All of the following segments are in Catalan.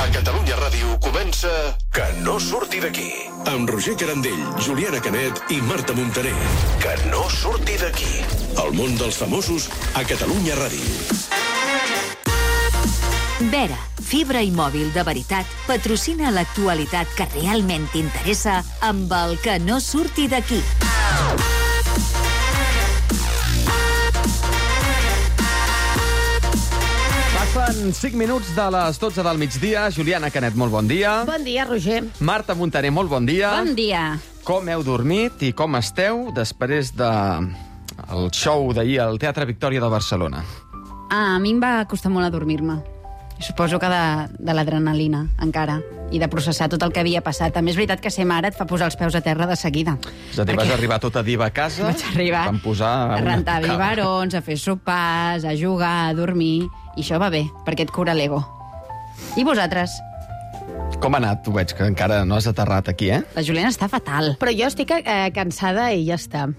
Catalunya Ràdio comença Que no surti d'aquí. Amb Roger Carandell, Juliana Canet i Marta Montaner. Que no surti d'aquí. El món dels famosos a Catalunya Ràdio. Vera, fibra i mòbil de veritat, patrocina l'actualitat que realment t'interessa amb el Que no surti d'aquí. Passen 5 minuts de les 12 del migdia. Juliana Canet, molt bon dia. Bon dia, Roger. Marta Montaner, molt bon dia. Bon dia. Com heu dormit i com esteu després del show d'ahir al Teatre Victòria de Barcelona? A mi em va costar molt adormir-me. Suposo que de l'adrenalina, encara, i de processar tot el que havia passat. També és veritat que ser mare et fa posar els peus a terra de seguida. És a dir, vas arribar tota diva a casa, vaig arribar van posar a rentar biberons, a fer sopars, a jugar, a dormir, i això va bé, perquè et cura l'ego. I vosaltres? Com ha anat? Tu veig que encara no has aterrat aquí, eh? La Juliana està fatal. Però jo estic cansada i ja està.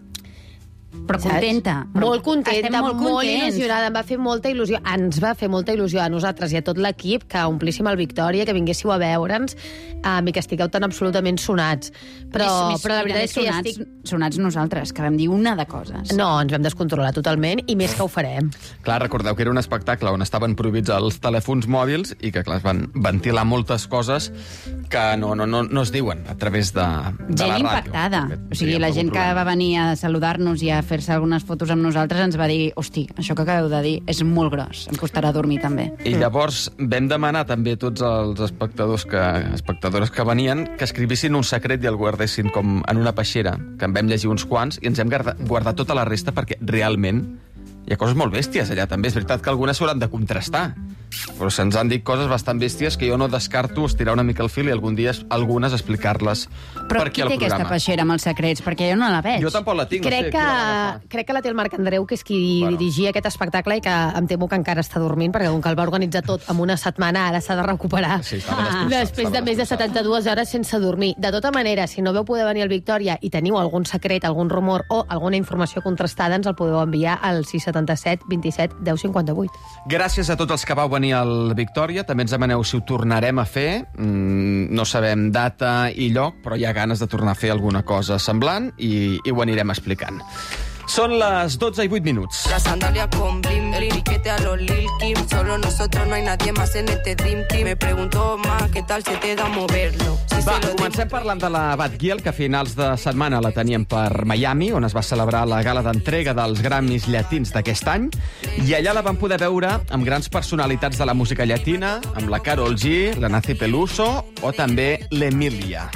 Però contenta. Molt contenta, molt contents. il·lusionada. Em va fer molta il·lusió. Ens va fer molta il·lusió a nosaltres i a tot l'equip que omplíssim el Victòria, que vinguéssiu a veure'ns i que estigueu tan absolutament sonats. Però la veritat és que ja estic... Sonats nosaltres, que vam dir una de coses. No, ens vam descontrolar totalment i més que ho farem. Clar, recordeu que era un espectacle on estaven prohibits els telèfons mòbils i que, clar, es van ventilar moltes coses que no es diuen a través de la ràdio. Gent impactada. O sigui, la gent que va venir a saludar-nos i a fer-se algunes fotos amb nosaltres ens va dir, hosti, això que acabeu de dir és molt gros, em costarà dormir també. I llavors vam demanar també a tots els espectadores que venien que escrivissin un secret i el guardessin com en una peixera, que en vam llegir uns quants i ens hem guardat tota la resta perquè realment hi ha coses molt bèsties allà també. És veritat que algunes s'hauran de contrastar, però se'ns han dit coses bastant bèsties que jo no descarto estirar una mica el fil i algun dia algunes explicar-les per aquí al programa. Però qui té aquesta peixera amb els secrets? Perquè jo no la veig. Jo tampoc la tinc, Crec que la té el Marc Andreu, que és qui dirigia aquest espectacle i que em temo que encara està dormint, perquè com que el va organitzar tot en una setmana, ara s'ha de recuperar després de més de 72 hores sense dormir. De tota manera, si no veu poder venir al Victòria i teniu algun secret, algun rumor o alguna informació contrastada, ens el podeu enviar al 677 27 10 58. Gràcies a tots els que vau venir al Victòria. També ens demaneu si ho tornarem a fer. No sabem data i lloc, però hi ha ganes de tornar a fer alguna cosa semblant i ho anirem explicant. Són les 12 i 8 minuts. La sandalia con blim, el piquete a los Lil Kim. Solo nosotros, no hay nadie más en este Dream Team. Me preguntó más, ¿qué tal se te da moverlo? Va, comencem parlant de la Batgirl, que a finals de setmana la teníem per Miami, on es va celebrar la gala d'entrega dels Grammys llatins d'aquest any, i allà la vam poder veure amb grans personalitats de la música llatina, amb la Karol G, la Nancy Peluso o també l'Emília.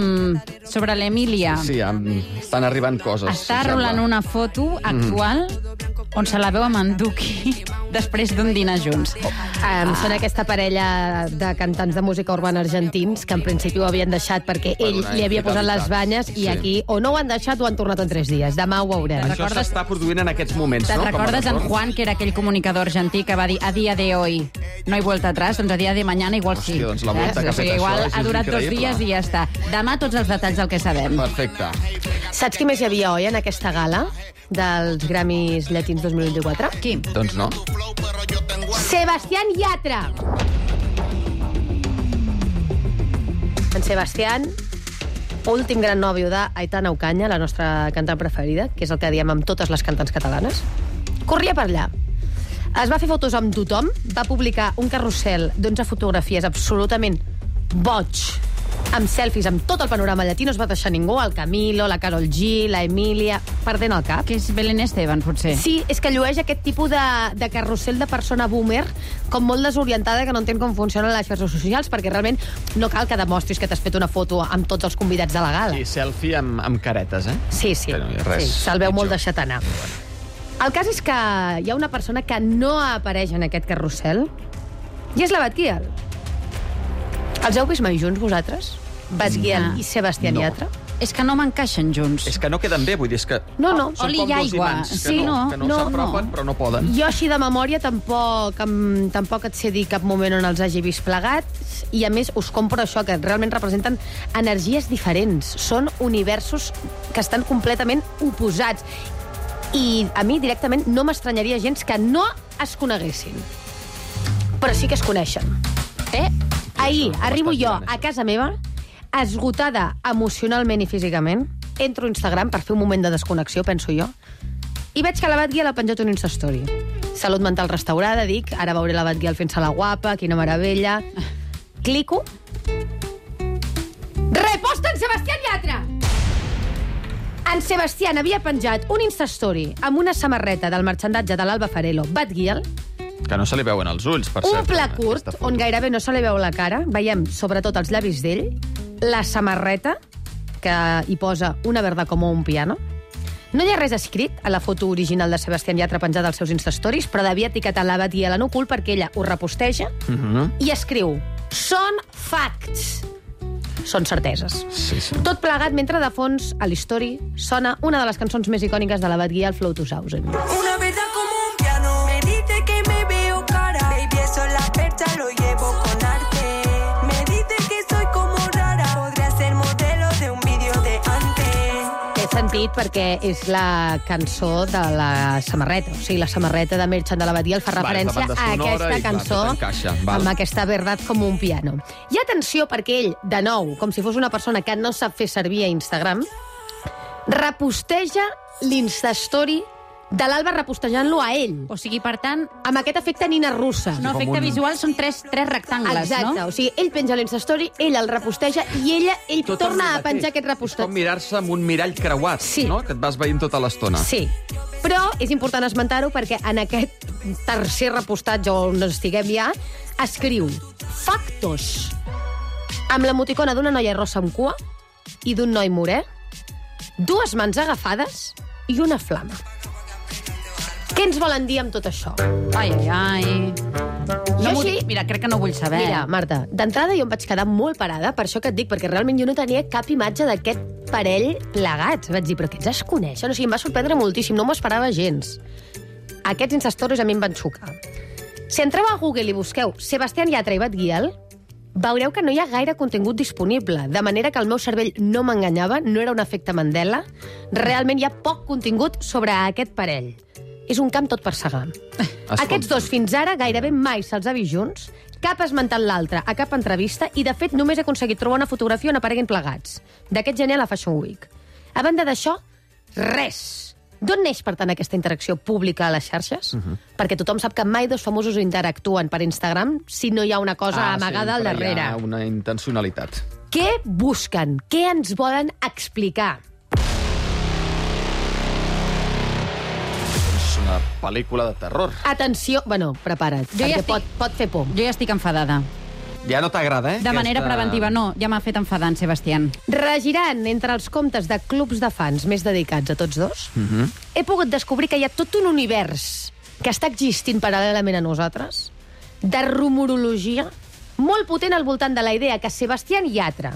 Sobre l'Emília. Sí, estan arribant coses. Està rolant una foto actual on se la veu amb en Duki després d'un dinar junts. Són aquesta parella de cantants de música urbana argentins que en principi ho havien deixat perquè ell li havia posat les banyes i aquí o no ho han deixat o han tornat en 3 dies. Demà ho veurem. Això s'està produint en aquests moments, no? Te'n recordes en Juan, que era aquell comunicador argentí que va dir a dia de hoy no hay vuelta atrás? Doncs a dia de mañana igual sí. Hòstia, doncs la volta que ha fet igual això ha durat és 2 dies i ja està. Demà tots els detalls del que sabem. Perfecte. Saps qui més hi havia, oi, en aquesta gala dels Grammys Llatins 2024? Qui? Doncs no. Sebastián Yatra! En Sebastián, últim gran nòvio d'Aitana Ocaña, la nostra cantant preferida, que és el que diem amb totes les cantants catalanes, corria per allà. Es va fer fotos amb tothom, va publicar un carrusel d'11 fotografies absolutament boig, amb selfies, amb tot el panorama llatí, no es va deixar ningú, el Camilo, la Karol G, la Emília, perdent el cap. Que és Belén Esteban, potser. Sí, és que llueix aquest tipus de carrusel de persona boomer, com molt desorientada, que no entén com funcionen les xarxes socials, perquè realment no cal que demostris que t'has fet una foto amb tots els convidats de la gala. Sí, selfie amb caretes, eh? Sí, se'l veu molt deixat anar. El cas és que hi ha una persona que no apareix en aquest carrusel, i és la Batgirl. Els heu vist mai junts, vosaltres? Batgirl i Sebastián Yatra? És que no m'encaixen junts. És que no queden bé, vull dir, és que... No. Són Oli com i dos aigua. imants, Sí, que no s'apropen, però no poden. Jo així de memòria tampoc et sé dir cap moment on els hagi vist plegats, i a més us compro això, que realment representen energies diferents. Són universos que estan completament oposats. I a mi directament no m'estranyaria gens que no es coneguessin. Però sí que es coneixen. Ahir això, arribo m'estàs jo dient, a això. casa meva, esgotada emocionalment i físicament, entro a Instagram per fer un moment de desconnexió, penso jo, i veig que la Batguial ha penjat un Instastory. Salut mental restaurada, dic, ara veuré la Batguial fent-se la guapa, quina meravella. Clico. Reposta en Sebastián Yatra! En Sebastián havia penjat un Instastory amb una samarreta del marxandatge de l'Alba Farelo, Batguial, Que no se li veuen els ulls, per un cert. pla en curt, aquesta foto. on gairebé no se li veu la cara, veiem sobretot els llavis d'ell, la samarreta, que hi posa una verda com un piano. No hi ha res escrit a la foto original de Sebastián Yatra penjada als seus Instastories, però devia etiquetar la Batguial en ocult perquè ella ho reposteja i escriu: són facts. Són certeses. Sí, sí. Tot plegat mentre de fons, a l'History, sona una de les cançons més icòniques de la Batguial, Flow 2000. Una verdad como un piano. Me dice que me veo cara. Baby, eso la percha lo llevo con arte. Me dice que soy como rara. Podría ser modelo de un vídeo de antes. Té sentit perquè és la cançó de la samarreta. O sigui, la samarreta de Merchant de la Batguial fa Vale, referència és la a banda sonora aquesta i, clar, cançó tot encaixa, val. amb aquesta verdad com un piano. I atenció, perquè ell, de nou, com si fos una persona que no sap fer servir a Instagram, reposteja l'Instastory de l'Alba repostejant-lo a ell. O sigui, per tant, Amb aquest efecte Nina Russa. no com efecte un- visual, són tres rectangles, Exacte, no? o sigui, ell penja l'Instastory, ell el reposteja i ell Tot torna amb a el penjar mateix. aquest reposteig. És com mirar-se amb un mirall creuat, Sí. no? Que et vas veient tota l'estona. Sí, però és important esmentar-ho perquè en aquest tercer repostatge on estiguem ja, escriu factos amb l'emoticona d'una noia rossa amb cua i d'un noi morè, dues mans agafades i una flama. Què ens volen dir amb tot això? Ai, ai, ai. Jo vull- sí- Mira, crec que no vull saber. Mira, Marta, d'entrada jo em vaig quedar molt parada, per això que et dic, perquè realment jo no tenia cap imatge d'aquest parell plegats. Vaig dir, però aquests es coneixen? O sigui, em va sorprendre moltíssim, no m'ho esperava gens. Aquests Instastories a mi em van xocar. Si entreu a Google i busqueu Sebastián Yatra i Batguial, veureu que no hi ha gaire contingut disponible, de manera que el meu cervell no m'enganyava, no era un efecte Mandela. Realment hi ha poc contingut sobre aquest parell. És un camp tot per segar. Aquests dos fins ara gairebé mai se'ls ha vist junts, cap esmentant l'altre a cap entrevista, i de fet només he aconseguit trobar una fotografia on apareguin plegats. D'aquest gener a la Fashion Week. A banda d'això, res. D'on neix, per tant, aquesta interacció pública a les xarxes? Perquè tothom sap que mai dos famosos interactuen per Instagram si no hi ha una cosa amagada al sempre darrere. Hi ha una intencionalitat. Què busquen? Què ens volen explicar? És una pel·lícula de terror. Atenció, bueno, prepara't, Jo ja perquè estic- pot fer por. Jo ja estic enfadada. Ja no t'agrada, eh? De manera preventiva, no. Ja m'ha fet enfadar en Sebastián. Regirant entre els comptes de clubs de fans més dedicats a tots dos, he pogut descobrir que hi ha tot un univers que està existint paral·lelament a nosaltres, de rumorologia, molt potent al voltant de la idea que Sebastián Yatra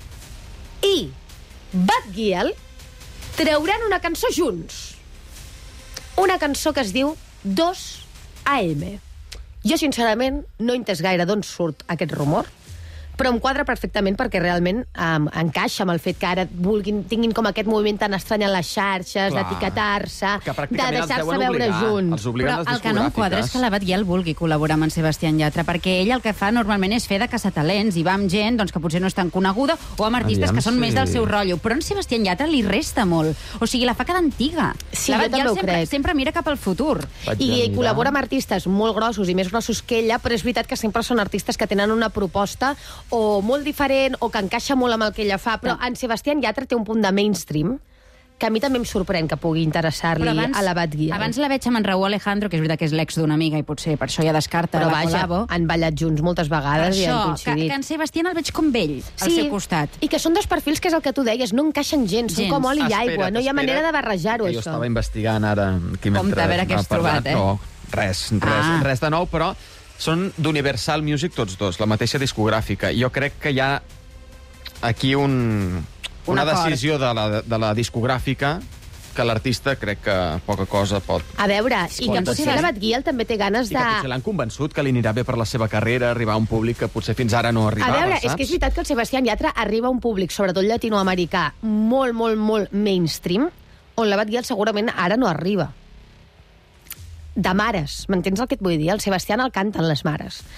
i Batguial trauran una cançó junts. Una cançó que es diu 2 AM. Jo, sincerament, no he entès gaire d'on surt aquest rumor, però em quadra perfectament perquè realment encaixa amb el fet que ara tinguin com aquest moviment tan estrany a les xarxes, Clar. d'etiquetar-se, Que de pràcticament els deixar-se deuen veure obligar. junts. Els obliguen Però les el que no em quadra és que la Batguial vulgui col·laborar amb en Sebastián Yatra, perquè ell el que fa normalment és fer de caçatalents i va amb gent doncs, que potser no és tan coneguda o amb artistes Aviam que són si- més del seu rotllo. Però en Sebastián Yatra li resta molt. O sigui, la fa quedar antiga. Sí, la jo Batguial també ho sempre, crec. sempre mira cap al futur. Vaig I a mirar. col·labora amb artistes molt grossos i més grossos que ella, però és veritat que sempre són artistes que tenen una proposta o molt diferent o que encaixa molt amb el que ella fa, però en Sebastián Yatra té un punt de mainstream que a mi també em sorprèn que pugui interessar-li a la Batguial. Abans la veig amb en Raúl Alejandro, que és veritat que és l'ex d'una amiga i potser per això ja descarta Però la vaja, col·labo. han ballat junts moltes Per vegades i han això, coincidit. que en Sebastián el veig com vell, al seu costat. I que són dos perfils que és el que tu deies, no encaixen gens, són Gens. com oli i Espera't, aigua, no hi ha espera't, manera de barrejar-ho, que Jo això. estava investigant ara aquí mentre... Compte, a veure què has anava parlant. trobat, eh? No, res de nou, però són d'Universal Music tots dos, la mateixa discogràfica. Jo crec que hi ha aquí una acord. decisió de la discogràfica que l'artista crec que poca cosa pot... A veure, i que Pot potser ser. la Batguial també té ganes I de... que potser l'han convençut que li anirà bé per la seva carrera, arribar a un públic que potser fins ara no A arribava, veure, saps? és que és veritat que el Sebastián Yatra arriba a un públic, sobretot llatinoamericà, molt, molt, molt mainstream, on la Batguial segurament ara no arriba. De mares, m'entens el que et vull dir? El Sebastián el canten les mares.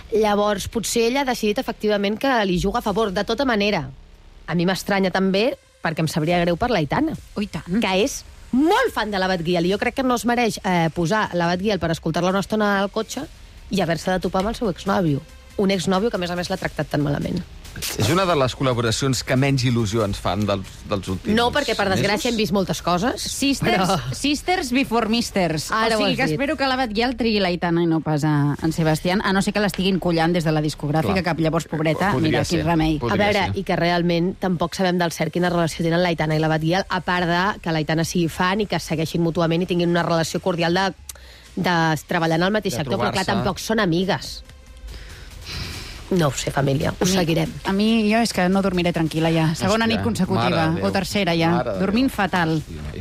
Llavors, potser ella ha decidit efectivament que li juga a favor. De tota manera, a mi m'estranya també, perquè em sabria greu per l'Aitana, que és molt fan de l'Abad Guial, i jo crec que no es mereix posar l'Abad Guial per escoltar-la una estona al cotxe i haver-se de topar amb el seu exnòvio. Un exnòvio que, a més l'ha tractat tan malament. És una de les col·laboracions que menys il·lusió ens fan dels últims No, perquè, per desgràcia, hem vist moltes coses. Sisters before misters. Ara o sigui que espero que l'Abad Guial trigui l'Aitana i no pas en Sebastián, a no ser que l'estiguin collant des de la discogràfica, que llavors, pobreta, mira, quin remei. A veure, i que realment tampoc sabem del cert quina relació tenen l'Aitana i l'Abad Guial, a part de que l'Aitana sigui fan i que segueixin mútuament i tinguin una relació cordial de treballar en el mateix sector, però clar, tampoc són amigues. No ho sé, família, ho seguirem. A mi, jo és que no dormiré tranquil·la ja. Segona nit consecutiva, o tercera ja. Dormint fatal.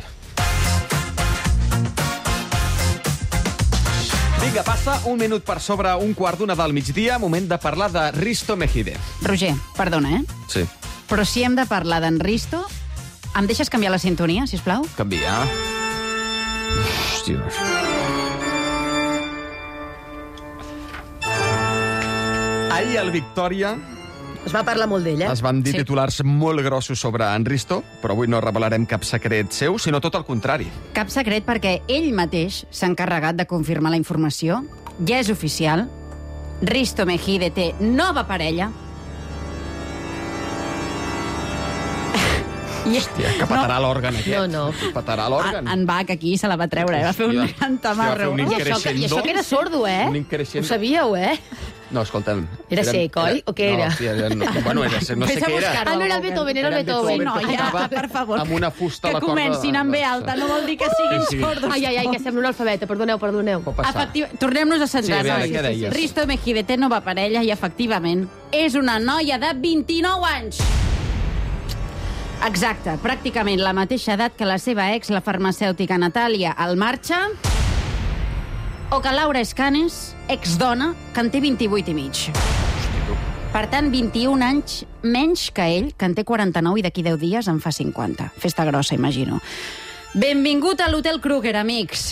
Vinga, passa un minut per sobre un quart d'una del migdia, moment de parlar de Risto Mejide. Roger, perdona, Sí. Però si hem de parlar d'en Risto, em deixes canviar la sintonia, sisplau? Canvia. Hòstia. Ahir al Victòria Es va parlar molt d'ell, es van dir titulars molt grossos sobre en Risto, però avui no revelarem cap secret seu, sinó tot el contrari. Cap secret, perquè ell mateix s'ha encarregat de confirmar la informació. Ja és oficial. Risto Mejide té nova parella. Hòstia, que petarà l'òrgan aquest. No. Petarà l'òrgan. En Bach aquí se la va treure, va fer un gran tamarro. un I això que era sordo, Un increixendo. Ho sabíeu, No, escolta'm. Era sec, oi? O què era? No, hòstia, bueno, era sec, no sé què era. No era el Beethoven, era el Beethoven. No, ja, per favor. Amb una fusta a la que corda. comencin amb B alta, no vol dir que siguin sordos. Ai, que sembla un alfabeta, perdoneu. Pot passar. Tornem-nos a centrar. Sí, a veure, què deies? Risto Mejide té nova parella i, efectivament, és una noia de 29 anys. Exacte, pràcticament la mateixa edat que la seva ex, la farmacèutica Natàlia Almarcha, o que Laura Escanes, exdona, que en té 28 i mig. Per tant, 21 anys menys que ell, que en té 49 i d'aquí 10 dies en fa 50. Festa grossa, imagino. Benvingut a l'Hotel Kruger, amics.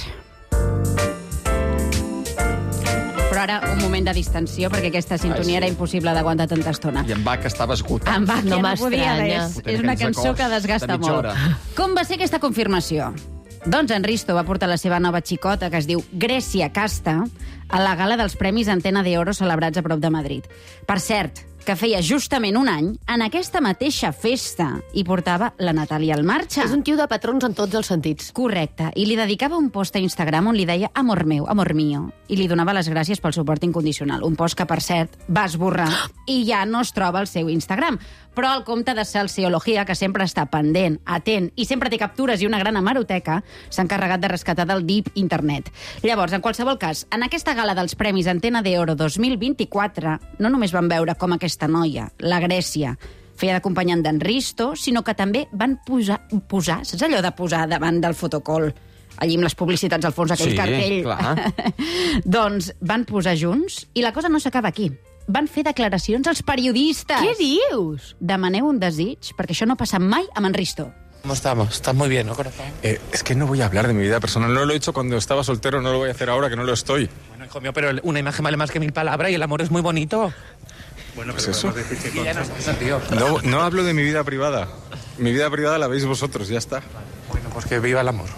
Però ara un moment de distensió, perquè aquesta sintonia era impossible d'aguantar tanta estona. I en Bach estava esgotat. En Bach No ja no podia m'estranya. res. És una cançó que desgasta molt. Com va ser aquesta confirmació? Doncs en Risto va portar la seva nova xicota, que es diu Grècia Casta, a la gala dels Premis Antena de Oro celebrats a prop de Madrid. Per cert, que feia justament un any, en aquesta mateixa festa hi portava la Natàlia Almarcha. És un tio de patrons en tots els sentits. Correcte, i li dedicava un post a Instagram on li deia amor meu, amor mío, i li donava les gràcies pel suport incondicional. Un post que, per cert, va esborrar i ja no es troba al seu Instagram. Però el compte de Salseologia, que sempre està pendent, atent i sempre té captures i una gran hemeroteca, s'ha encarregat de rescatar del deep internet. Llavors, en qualsevol cas, en aquesta gala dels Premis Antena de Oro 2024 no només van veure com aquesta noia, la Grècia, feia d'acompanyant d'en Risto, sinó que també van posar, saps allò de posar davant del fotocol, allí amb les publicitats al fons, aquell cartell. Clar. Doncs van posar junts i la cosa no s'acaba aquí. Van fer declaracions als periodistes. Què dius? Demaneu un desig, perquè això no passa mai amb en Risto. ¿Cómo estamos? Estás muy bien, ¿no, corazón? Es que no voy a hablar de mi vida personal. No lo he hecho cuando estaba soltero, no lo voy a hacer ahora que no lo estoy. Bueno, hijo mío, pero una imagen vale más que 1000 palabras y el amor es muy bonito. Bueno, pues eso. Y ya no está, tío. No hablo de mi vida privada. Mi vida privada la veis vosotros, ya está. Bueno, pues que viva el amor.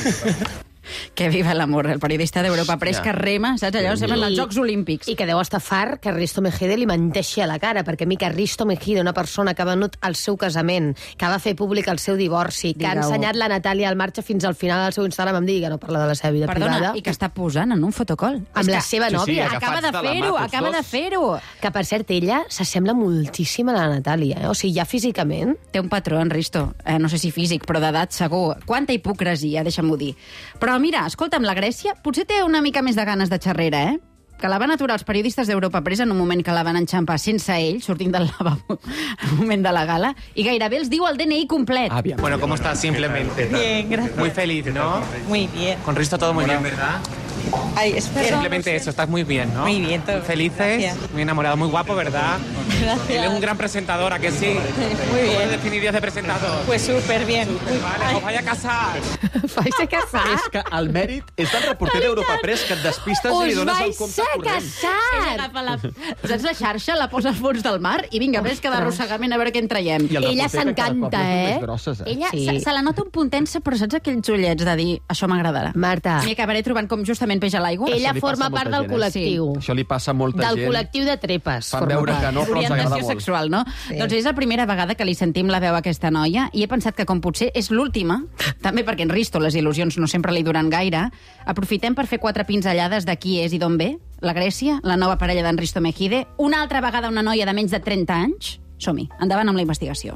Que viva l'amor, el periodista d'Europa Press que rema, saps allò? Semblen els Jocs Olímpics. I que deu estar fart que Risto Mejide li menteixi a la cara, perquè a mi que Risto Mejide, una persona que ha venut el seu casament, que va fer públic el seu divorci, que ha ensenyat la Natàlia Almarcha fins al final del seu Instagram, em digui que no parla de la seva vida privada. I que està posant en un fotocol. Amb la seva nòvia. Acaba de fer-ho. Que, per cert, ella s'assembla moltíssim a la Natàlia, O sigui, ja físicament... Té un patró, en Risto. No sé si físic, però d'edat segur. Quanta hipocresia, deixa'm-ho dir. Però mira, escolta'm, la Grècia potser té una mica més de ganes de xerrera, que la van aturar els periodistes d'Europa Press en un moment que la van enxampar sense ell, sortint del lavabo en un moment de la gala, i gairebé els diu el DNI complet. Bueno, ¿cómo estás? Simplemente. Bien, gracias. Muy feliz, ¿no? Muy bien. Con Risto todo muy bien, ¿verdad? Ay, espera. Simplemente eso, estás muy bien, ¿no? Muy bien, todo. Felices, Gracias. muy enamorado, muy guapo, ¿verdad? Gracias. Él es un gran presentador, ¿a que sí? Muy bien. ¿Cómo le definirías de presentador? Pues súper bien. Vale, os vaya a casar. Vais a casar. És que el mèrit és del reporter d'Europa Press, que et despistes i li Us dones el vais compte a corrent. Ella casar! agafa saps la xarxa, la posa al fons del mar i vinga, ves que d'arrossegament a veure què en traiem. I el Ella reporter, que cada cop s'encanta, les diu eh? més grosses, Ella Sí. se la nota un punt tensa, però saps aquells ullets de dir això m'agradarà? Marta, M'hi acabaré trobant com justament peix a l'aigua. ella li passa forma a molta part del gent, eh? col·lectiu. Això li passa a molta Del gent. col·lectiu de trepes. Fan forma veure part. que no, però els agrada Orientació molt. sexual, no? Sí. Doncs és la primera vegada que li sentim la veu a aquesta noia i he pensat que, com potser és l'última, també perquè en Risto les il·lusions no sempre li duran gaire, aprofitem per fer 4 pinzellades de qui és i d'on ve. La Grècia, la nova parella d'en Risto Mejide, una altra vegada una noia de menys de 30 anys. Som-hi, endavant amb la investigació.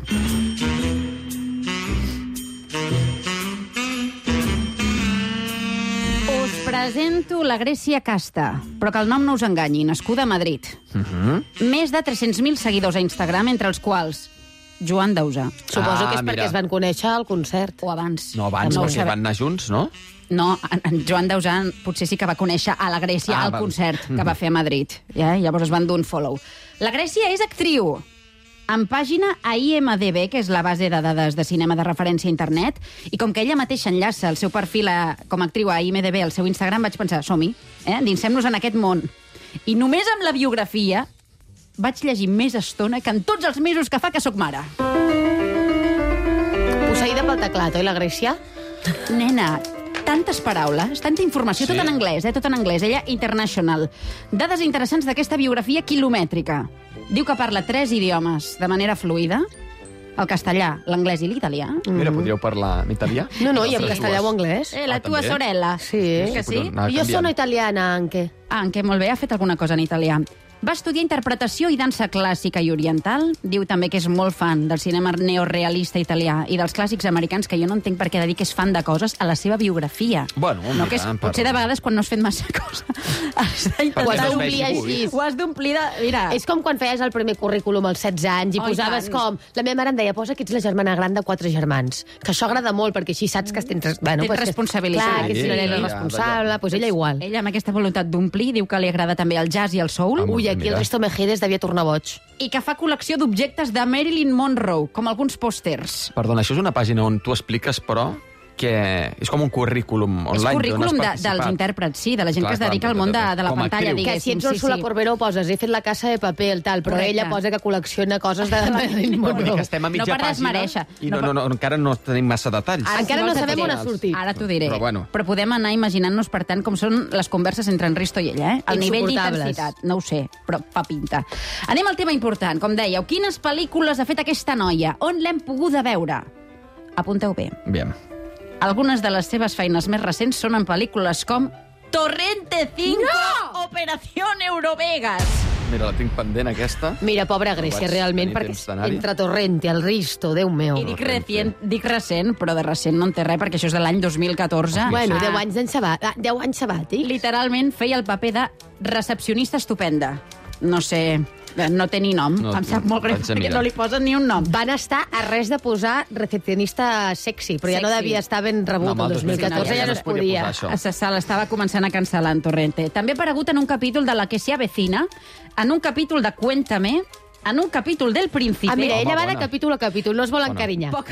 Us presento la Grècia Casta, però que el nom no us enganyi, nascuda a Madrid. Més de 300.000 seguidors a Instagram, entre els quals Joan Dausà. Suposo que és perquè mira. es van conèixer al concert. O abans. No, abans, No ho perquè sabem. van anar junts, no? No, en Joan Dausà potser sí que va conèixer a la Grècia al val. concert que va fer a Madrid. Ja? Llavors es van dur un follow. La Grècia és actriu. En pàgina a IMDB, que és la base de dades de cinema de referència a internet, i com que ella mateixa enllaça el seu perfil com a actriu a IMDB al seu Instagram, vaig pensar, som-hi, endinsem-nos en aquest món. I només amb la biografia vaig llegir més estona que en tots els mesos que fa que sóc mare. Posseïda pel teclat, oi, la Grècia? Nena, tantes paraules, tanta informació, tot en anglès, tot en anglès. Ella, international. Dades interessants d'aquesta biografia quilomètrica. Diu que parla 3 idiomes de manera fluida, el castellà, l'anglès i l'italià. Mira, podríeu parlar en italià? No, i en Les castellà dues. o anglès. La tua també? sorella. Sí. Que sí? Anar Jo canviant. sono italiana, anche. Ah, que molt bé, ha fet alguna cosa en italià. Va estudiar interpretació i dansa clàssica i oriental. Diu també que és molt fan del cinema neorealista italià i dels clàssics americans, que jo no entenc per què dedica és fan de coses a la seva biografia. Bueno, no, que és, mira, potser de vegades quan no has fet massa cosa has Ho has d'intentar... d'omplir així. Ho has d'omplir de... Mira, És com quan feies el primer currículum als 16 anys i Oh, i posaves tant. com... La meva mare em deia, posa que ets la germana gran de 4 germans. Que això agrada molt, perquè així saps que tens... Bueno, Tens responsabilitat. Clar, que ets una nena Sí, responsable, doncs ella igual. ella amb aquesta voluntat d'omplir diu que li agrada també el jazz i el soul. Ah, molt Ui, bé, aquí el mira. Risto Mejide devia tornar boig. I que fa col·lecció d'objectes de Marilyn Monroe, com alguns pòsters. Perdona, això és una pàgina on tu expliques, però, que és com un currículum online. És currículum d'on has dels participat. intèrprets, sí, de la gent Clar, que es clar, dedica al món de la com a pantalla, actriu. Que si diguéssim. ets Úrsula Corberó poses, he fet la Casa de Paper, el tal, però Correcte. ella posa que col·lecciona coses de Marilyn Però vull dir Monroe. que estem a mitja No per pàgina desmerèixer. i encara no tenim massa detalls. Encara si no vols et sabem diré. on ha sortit. Ara t'ho diré. Però bueno. Però podem anar imaginant-nos, per tant, com són les converses entre en Risto i ella, El nivell Insuportables. d'intensitat, no ho sé, però fa pinta. Anem al tema important, com dèieu. Quines pel·lícules ha fet aquesta noia? On l'hem poguda veure? Apunteu bé. Bien. Algunes de les seves feines més recents són en pel·lícules com Torrente 5 Operación Eurovegas. Mira, la tinc pendent, aquesta. Mira, pobra Grècia, vaig realment, tenir perquè temps d'anar-hi. entre Torrente, el Risto, Déu meu. I dic recent, però de recent no en té res, perquè això és de l'any 2014. Bueno, Ah, 10 anys d'en sabàtic. 10 anys sabàtic. Literalment feia el paper de recepcionista estupenda. No sé, no té ni nom. No, Em sap molt greu, vaig a perquè mirar. no li posen ni un nom. Van estar a res de posar recepcionista sexy, però ja no Sexy. devia estar ben rebut No, el el 2014, ja no es podia. posar això. Se l'estava començant a cancel·lar en Torrente. També ha aparegut en un capítol de La que se avecina, en un capítol de Cuéntame, en un capítol del Príncipe. Ah, mira, Home, ella va de bona. capítol a capítol, no es vol Bona. encarinyar. Poc,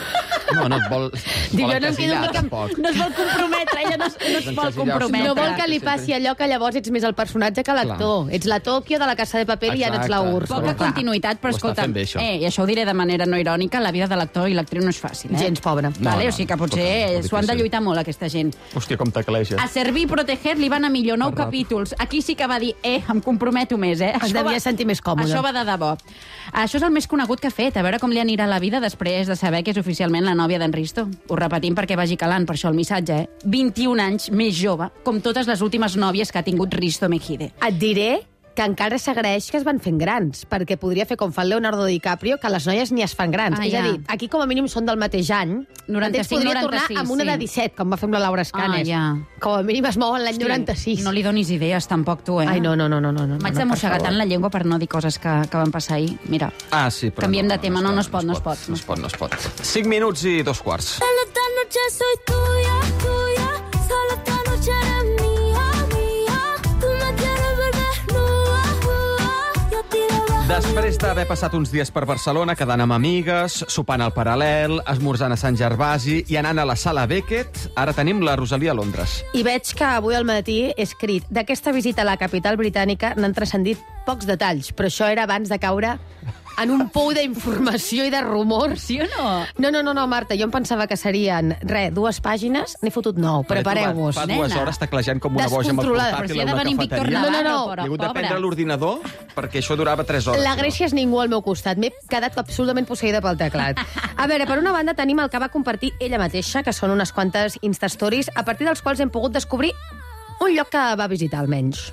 No, no et vol... Diu, vol jo no em quedo encasillar, ni que- tampoc. no es vol comprometre, ella no es vol Encasillar-se. comprometre. No vol que li passi allò que llavors ets més el personatge que l'actor. Ets la Tòquio de la Casa de Paper i ja no ets la Exacte. Úrsula. Poca Clar. continuïtat, però Ho està escolta, fent bé, això. i això ho diré de manera no irònica, la vida de l'actor i l'actriu no és fàcil, Gens pobra. No, Vale? no, O sigui que escolta, potser molt s'ho han de difícil. lluitar molt, aquesta gent. Hòstia, com tecleja. A servir i proteger li van a millor 9 capítols. Aquí sí que va dir, em comprometo més, Es devia sentir més còmode. Això va de debò. Això és el més conegut que ha fet. A veure com li anirà la vida després de saber que és oficialment la nòvia d'en Risto. Ho repetim perquè vagi calant, per això el missatge, 21 anys més jove, com totes les últimes nòvies que ha tingut Risto Mejide. Et diré que encara s'agraeix que es van fent grans, perquè podria fer com fa el Leonardo DiCaprio, que les noies ni es fan grans. Ah, És ja. a dir, aquí com a mínim són del mateix any. 95, podria 96, tornar amb una sí. de 17, com va fer amb la Laura Escanes. ja. Com a mínim es mouen l'any 96. No li donis idees, tampoc, tu, Ai, no. M'haig de mossegar tant la llengua per no dir coses que van passar ahir. Mira, Ah, sí, però canviem no, de tema. No es pot. No es pot. 5 minuts i 2 quarts. Solo esta noche soy tuya, tuya. Solo esta noche eres mía. Després d'haver passat uns dies per Barcelona, quedant amb amigues, sopant al Paral·lel, esmorzant a Sant Gervasi i anant a la Sala Beckett, ara tenim la Rosalia a Londres. I veig que avui al matí he escrit d'aquesta visita a la capital britànica n'han transcendit pocs detalls, però això era abans de caure en un pou d'informació i de rumors. Sí o no? No, Marta, jo em pensava que serien, 2 pàgines, n'he fotut 9, prepareu-vos. Fa 2 hores teclejant com una boja amb el Descontrolada. Però si portàtil ha a de una venir en Víctor cafeteria. Navarro, No. He hagut de pobre. prendre l'ordinador perquè això durava 3 hores. La Grècia és ningú al meu costat. M'he quedat absolutament posseïda pel teclat. A veure, per una banda tenim el que va compartir ella mateixa, que són unes quantes Instastories, a partir dels quals hem pogut descobrir un lloc que va visitar, almenys.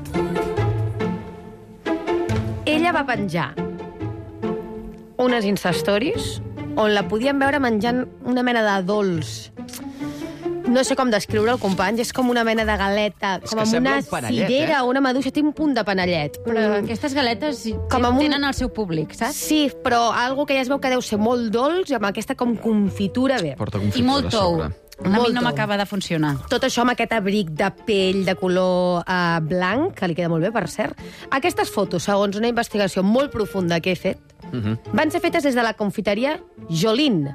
Ella va penjar unes Instastories on la podíem veure menjant una mena de dolç. No sé com descriure el company, és com una mena de galeta, És com que amb sembla una un panellet, cirera o una maduixa, té un punt de panellet. Però aquestes galetes Com amb un- tenen el seu públic, saps? Sí, però algo que ja es veu que deu ser molt dolç, amb aquesta com confitura bé. Porta I confitura molt a tou. sobre. A mi Molt no tou. m'acaba de funcionar. Tot això amb aquest abric de pell de color blanc, que li queda molt bé, per cert. Aquestes fotos, segons una investigació molt profunda que he fet, van ser fetes des de la confiteria Jolene,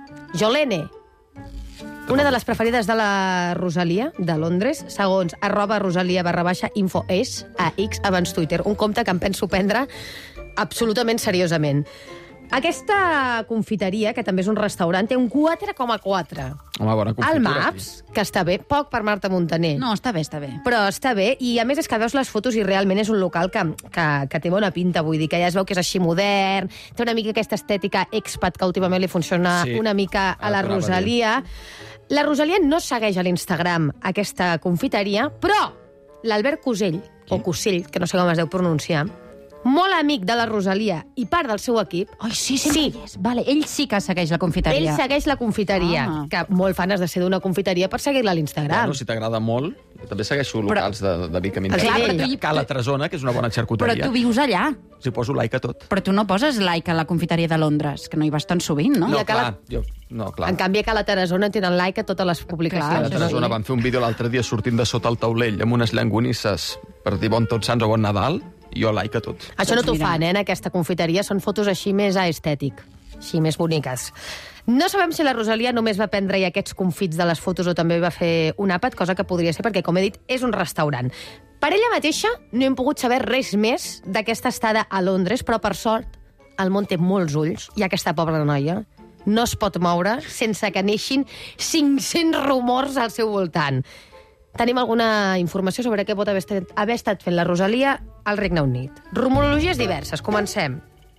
una de les preferides de la Rosalia, de Londres, segons @rosalia_info és a X, abans Twitter, un compte que em penso prendre absolutament seriosament. Aquesta confiteria, que també és un restaurant, té un 4,4. Home, bona confitura. Al Maps, que està bé, poc per Marta Montaner. No, està bé, està bé. Però està bé, i a més és que veus les fotos i realment és un local que té bona pinta, vull dir, que ja es veu que és així modern, té una mica aquesta estètica expat que últimament li funciona Sí, una mica a la ara t'anava a dir. Rosalia. La Rosalia no segueix a l'Instagram aquesta confiteria, però l'Albert Cusell, o Cusell, que no sé com es deu pronunciar, molt amic de la Rosalia i part del seu equip, Ai, sí, hi és. Vale, ell sí que segueix la confiteria. ell segueix la confiteria, Ah. que molt fan has de ser d'una confiteria per seguir-la a l'Instagram. Bueno, si t'agrada molt, jo també segueixo locals de Vic a mi. Clar, però tu hi- Cala Tresona, que és una bona Però xarcuteria. tu vius allà. Si poso like a tot. Però tu no poses like a la confiteria de Londres, que no hi vas tan sovint, no? I No, a Cala- clar, no, clar. En canvi, a Cala Tarazona tenen like a totes les A publicacions. la Tresona van fer un vídeo l'altre dia sortint de sota el taulell amb unes llangonisses per dir bon Tots Sants o bon Nadal, i jo like a tot. Això no Doncs t'ho mira. fan, en aquesta confiteria. Són fotos així més estètic, així més boniques. No sabem si la Rosalia només va prendre aquests confits de les fotos o també va fer un àpat, cosa que podria ser perquè, com he dit, és un restaurant. Per ella mateixa no hem pogut saber res més d'aquesta estada a Londres, però per sort el món té molts ulls i aquesta pobra noia no es pot moure sense que neixin 500 rumors al seu voltant. Tenim alguna informació sobre què pot haver estat fent la Rosalia al Regne Unit. Rumorologies diverses. Comencem.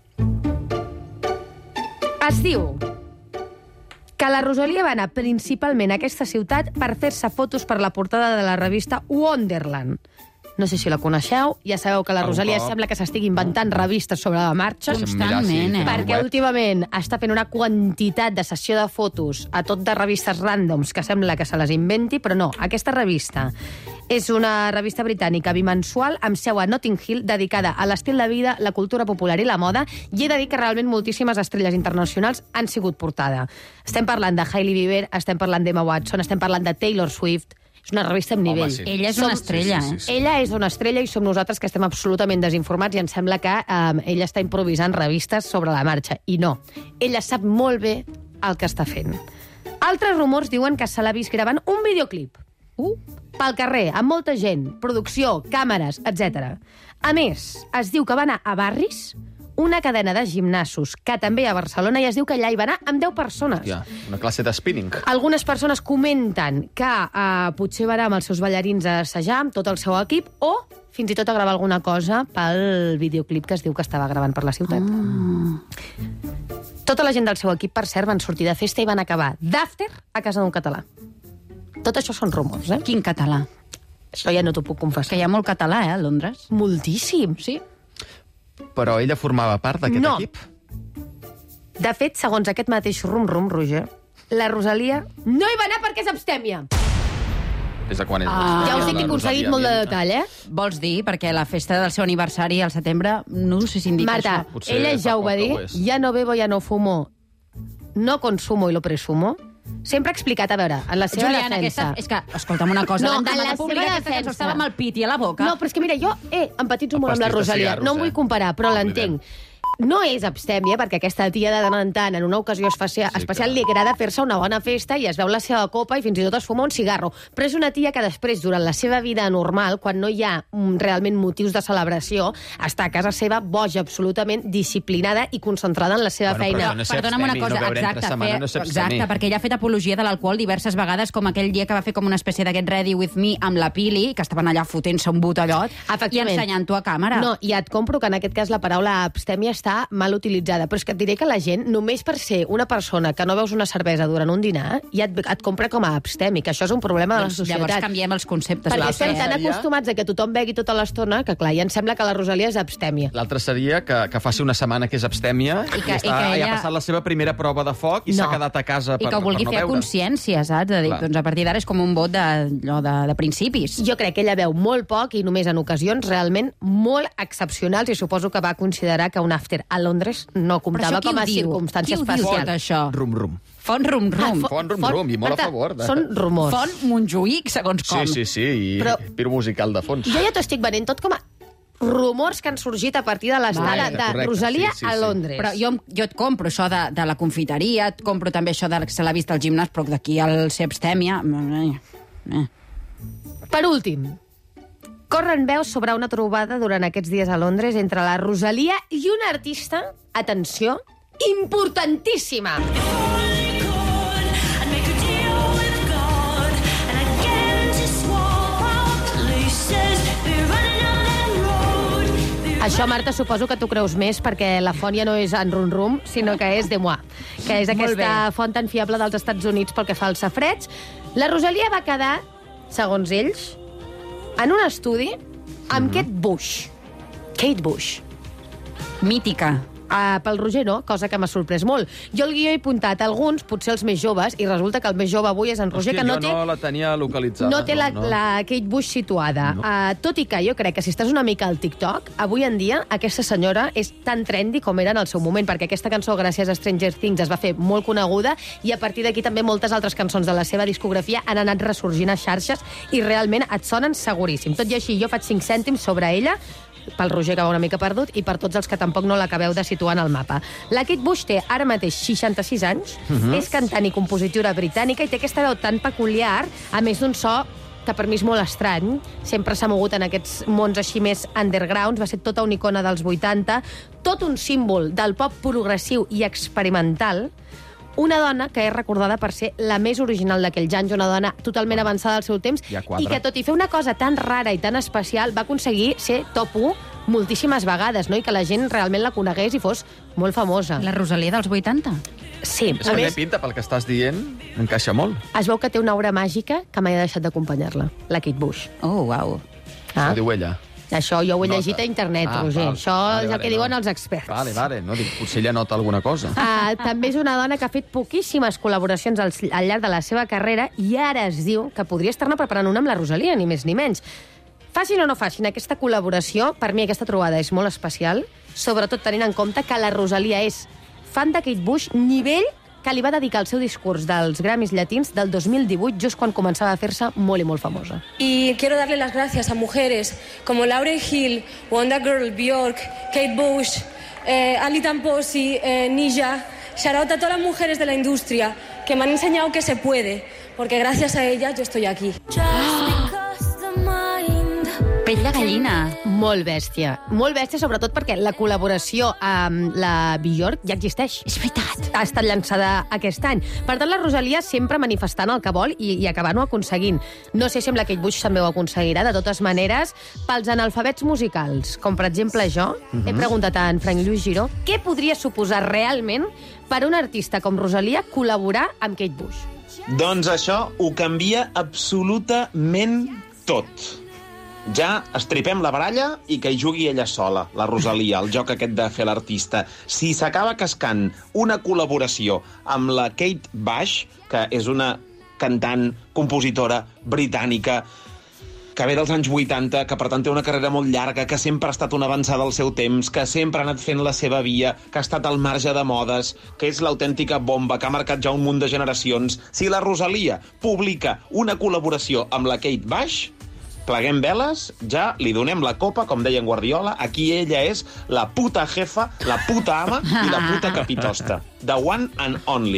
Es diu que la Rosalia va anar principalment a aquesta ciutat per fer-se fotos per la portada de la revista Wonderland. No sé si la coneixeu, ja sabeu que la Algun Rosalia cop. sembla que s'estigui inventant revistes sobre la marxa. Constantment, Perquè últimament està fent una quantitat de sessió de fotos a tot de revistes ràndoms que sembla que se les inventi, però no. Aquesta revista és una revista britànica bimensual amb seu a Notting Hill dedicada a l'estil de vida, la cultura popular i la moda, i he de dir que realment moltíssimes estrelles internacionals han sigut portada. Estem parlant de Hailey Bieber, estem parlant d'Emma Watson, estem parlant de Taylor Swift. És una revista amb nivell. sí. Ella és una estrella, sí, eh? sí. Ella és una estrella i som nosaltres que estem absolutament desinformats i ens sembla que ella està improvisant revistes sobre la marxa. I no. Ella sap molt bé el que està fent. Altres rumors diuen que se l'ha vist gravant un videoclip. Pel carrer, amb molta gent, producció, càmeres, etc. A més, es diu que va anar a Barris, una cadena de gimnasos que també hi ha a Barcelona, i es diu que allà hi va anar amb 10 persones. Ja, una classe de spinning. Algunes persones comenten que potser va anar amb els seus ballarins a assajar, amb tot el seu equip, o fins i tot a gravar alguna cosa pel videoclip que es diu que estava gravant per la ciutat. Tota la gent del seu equip, per cert, van sortir de festa i van acabar d'after a casa d'un català. Tot això són rumors, eh? Quin català? Això ja no t'ho puc confessar. Que hi ha molt català, a Londres. Moltíssim. Sí. Però ella formava part d'aquest No. equip? De fet, segons aquest mateix rum-rum, Roger, la Rosalia no hi va anar perquè és abstèmia. Des de quan és? Ja us he aconseguit molt de detall, eh? Vols dir, perquè la festa del seu aniversari al setembre, no sé si indica Marta, això. Potser ella fa ja ho poc va que dir, ho és. ya no bebo, ya no fumo, no consumo y lo presumo, sempre ha explicat, a veure, en la seva Juliana, defensa... és que, escolta'm una cosa, No, l'endemà en la de publicar seva aquesta cançó defensa. estava amb el piti a la boca. No, però és que mira, jo empatitzo molt amb la pastís de Rosalia. cigarros, No em vull comparar, però No, l'entenc. No és abstèmia, perquè aquesta tia de tant en tant, en una ocasió especial, li agrada fer-se una bona festa i es veu la seva copa i fins i tot es fuma un cigarro. Però és una tia que després, durant la seva vida normal, quan no hi ha realment motius de celebració, està a casa seva boja, absolutament disciplinada i concentrada en la seva feina. no és ser Perdona'm una abstemi, cosa, no beure entre setmana no és ser abstemi. exacte, perquè ella ha fet apologia de l'alcohol diverses vegades, com aquell dia que va fer com una espècie d'aquest Ready With Me amb la Pili, que estaven allà fotent-se un botellot i Efectivament. ensenyant-ho a càmera. No, i et compro que en aquest cas la paraula abstèmia està mal utilitzada, però és que et diré que la gent, només per ser una persona que no veus una cervesa durant un dinar, ja et compra com a abstèmic. Això és un problema de la Doncs societat. llavors canviem els conceptes. Perquè L'altre estem tan seria- acostumats a que tothom begui tota l'estona que, clar, ja em sembla que la Rosalia és abstèmia. L'altre seria que faci una setmana que és abstèmia i, que ja ha ella- passat la seva primera prova de foc i s'ha No. quedat a casa I per que ho vulgui no fer a beure. consciència, saps? De dir, Clar. doncs a partir d'ara és com un vot de principis. Jo crec que ella veu molt poc i només en ocasions realment molt excepcionals i suposo que va considerar que un after a Londres no comptava com a circumstància Qui ho diu tot especial. això? Rum-rum. Font rum-rum. Font rum-rum, i molt a Marta, favor de- Són rumors. Font Montjuïc, segons com. Sí, i Però- pir musical de fons. Jo ja t'ho estic venent tot com a rumors que han sorgit a partir de l'estada Vale, de correcte, Rosalia sí, a Londres. Però jo et compro això de la confiteria, et compro també això de que se l'ha vist al gimnàs, però d'aquí al ser abstèmia... Per últim, corren veus sobre una trobada durant aquests dies a Londres entre la Rosalia i una artista, atenció, importantíssima. Això, Marta, suposo que tu creus més perquè la font ja no és en Rum Rum, sinó que és de Moi, que és aquesta font tan fiable dels Estats Units pel que fa als safrets. La Rosalia va quedar, segons ells, en un estudi amb Kate Bush. Kate Bush. Mítica. Pel Roger no, cosa que m'ha sorprès molt. Jo el guió he apuntat alguns, potser els més joves, i resulta que el més jove avui és en Roger, Hòstia, que no jo té... no la tenia localitzada. No té la Kate Bush situada. No. Tot i que jo crec que si estàs una mica al TikTok, avui en dia aquesta senyora és tan trendy com era en el seu moment, perquè aquesta cançó, gràcies a Stranger Things, es va fer molt coneguda i a partir d'aquí també moltes altres cançons de la seva discografia han anat ressorgint a xarxes i realment et sonen seguríssim. Tot i així, jo faig 5 cèntims sobre ella, pel Roger, que va una mica perdut, i per tots els que tampoc no l'acabeu de situar en el mapa. La Kate Bush té ara mateix 66 anys, és cantant i compositora britànica i té aquesta veu tan peculiar, a més d'un so que per mi és molt estrany, sempre s'ha mogut en aquests mons així més undergrounds, va ser tota una icona dels 80, tot un símbol del pop progressiu i experimental, una dona que és recordada per ser la més original d'aquells anys, una dona totalment avançada al seu temps, Ja quadra. i que tot i fer una cosa tan rara i tan especial, va aconseguir ser top 1 moltíssimes vegades, no? I que la gent realment la conegués i fos molt famosa. La Rosalia dels 80. Sí, És a que més, pinta, pel que estàs dient, encaixa molt. es veu que té una aura màgica que mai ha deixat d'acompanyar-la, la Kate Bush. Oh, uau. Això ho diu ella. Això jo ho he Nota. llegit a internet, Roger. val. Això és el que diuen els experts. Vale, no, dic, potser ella nota alguna cosa. També és una dona que ha fet poquíssimes col·laboracions al llarg de la seva carrera i ara es diu que podria estar-ne preparant una amb la Rosalia, ni més ni menys. Facin o no facin aquesta col·laboració, per mi aquesta trobada és molt especial, sobretot tenint en compte que la Rosalia és fan de Kate Bush, nivell que li va dedicar el seu discurs dels Grammys Llatins del 2018, just quan començava a fer-se molt i molt famosa. Y quiero darle las gracias a mujeres como Lauryn Hill, Wonder Girl, Björk, Kate Bush, Ali Tamposi, Nisha, shout out a todas las mujeres de la industria que me han enseñado que se puede, porque gracias a ellas yo estoy aquí. Pell de gallina. Molt bèstia, sobretot perquè la col·laboració amb la Björk ja existeix. És veritat. Ha estat llançada aquest any. Per tant, la Rosalia sempre manifestant el que vol i acabant-ho aconseguint. No sé si amb la Kate Bush també ho aconseguirà. De totes maneres, pels analfabets musicals, com per exemple jo, he preguntat a en Frank Lluís Giró què podria suposar realment per a un artista com Rosalia col·laborar amb Kate Bush. Doncs això ho canvia absolutament tot. Ja estripem la baralla i que hi jugui ella sola, la Rosalia, el joc aquest de fer l'artista. Si s'acaba cascant una col·laboració amb la Kate Bush, que és una cantant, compositora britànica, que ve dels anys 80, que per tant té una carrera molt llarga, que sempre ha estat una avançada al seu temps, que sempre ha anat fent la seva via, que ha estat al marge de modes, que és l'autèntica bomba, que ha marcat ja un munt de generacions. Si la Rosalia publica una col·laboració amb la Kate Bush, pleguem veles, ja li donem la copa, com deia en Guardiola, aquí ella és la puta jefa, la puta ama i la puta capitosta. The one and only.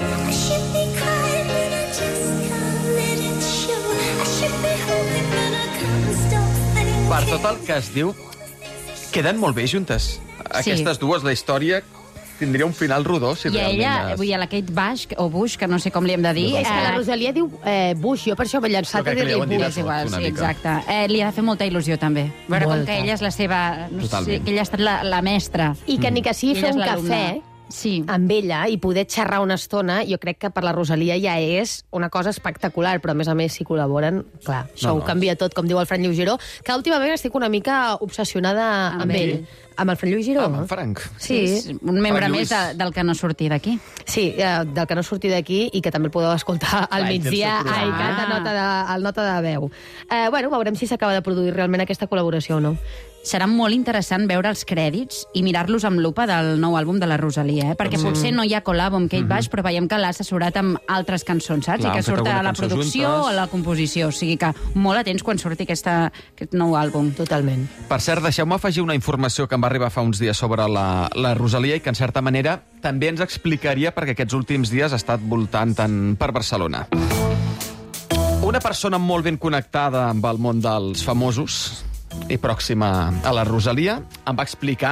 Per tot el que es diu, queden molt bé juntes. Aquestes dues, la història tindria un final rodó, si I realment... ella, vull dir, la Kate Bush, o Bush, que no sé com li hem de dir... És que la Rosalia diu Bush, jo per això m'he llançat a dir-li Bush. És igual, sí, exacte. Li ha de fer molta il·lusió, també. Veure com que ella és la seva... No sé, que ella ha estat la mestra. I que ni que sigui fer un cafè amb ella i poder xerrar una estona, jo crec que per la Rosalia ja és una cosa espectacular, però a més si col·laboren, clar, això ho canvia tot, com diu el Fran Lleugeró, que últimament estic una mica obsessionada amb ell. Amb el Fran Lleugeró. Amb el Frank. Sí. Un membre més del que no surti d'aquí. Sí, del que no surti d'aquí i que també el podeu escoltar al migdia a ICAT, al Nota de Veu. Bueno, veurem si s'acaba de produir realment aquesta col·laboració o no. Serà molt interessant veure els crèdits i mirar-los amb lupa del nou àlbum de la Rosalia, perquè potser no hi ha col·lab amb Kate Bush, però veiem que l'ha assessorat amb altres cançons, saps? I que surt a la producció o a la composició. O sigui que molt atents quan surti aquest nou àlbum. Totalment. Per cert, deixeu-me afegir una informació que em va arribar fa uns dies sobre la Rosalia i que, en certa manera, també ens explicaria perquè aquests últims dies ha estat voltant tant per Barcelona. Una persona molt ben connectada amb el món dels famosos i pròxima a la Rosalia em va explicar,